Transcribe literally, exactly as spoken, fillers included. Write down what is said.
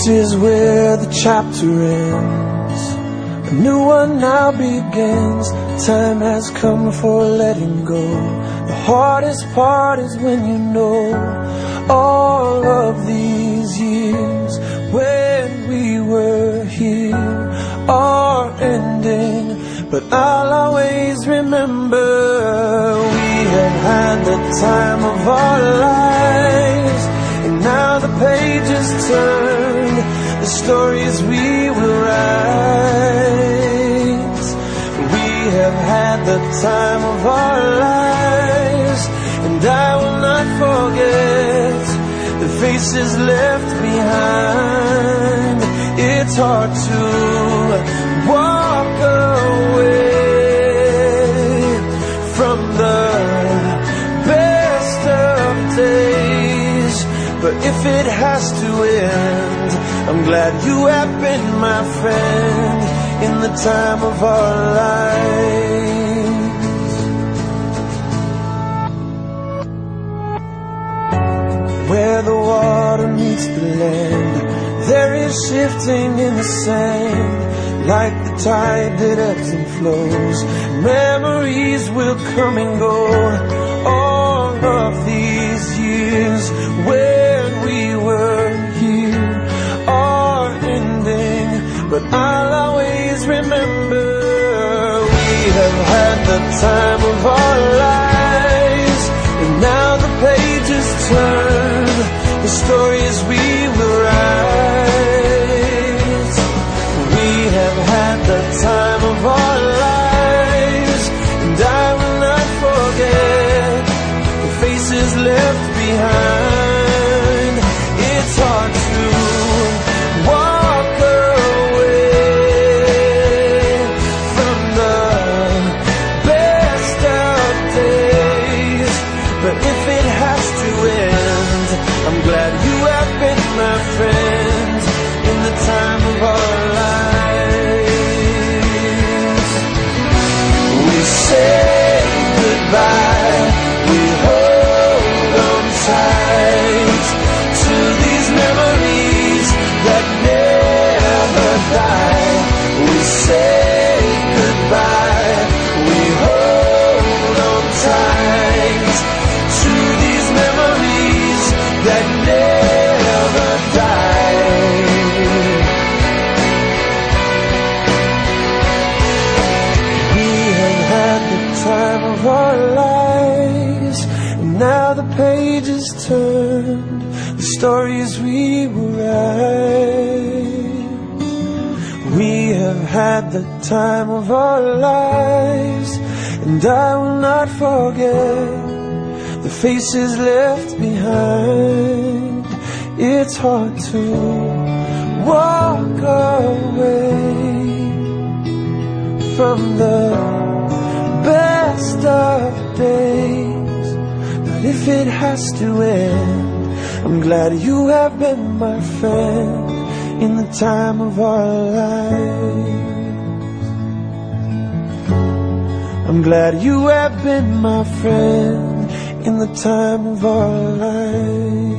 This is where the chapter ends. A new one now begins. Time has come for letting go. The hardest part is when you know all of these years when we were here are ending. But I'll always remember we have had the time of our lives. And now the pages turn, the stories we will write. We have had the time of our lives, and I will not forget the faces left behind. It's hard to walk away from the best of days, but if it has to end, I'm glad you have been my friend in the time of our lives. Where the water meets the land, there is shifting in the sand, like the tide that ebbs and flows. Memories will come and go. All of these years when we were here are ending, but I'll always remember we have had the time of our lives. And now the pages turn, the stories we will write. We have had the time of our lives, and I will not forget the faces left behind. It's hard to walk away from the best of days, but if it has to end, I'm glad you have been my friend in the time of our lives. We say goodbye, we hold on tight to these memories that never die. We say goodbye, we hold on tight to these memories that never die. We have had the time of our lives, and now the pages turned, the stories we will write. We have had the time of our lives, and I will not forget the faces left behind. It's hard to walk away from the best of days, but if it has to end, I'm glad you have been my friend in the time of our lives. I'm glad you have been my friend in the time of our lives.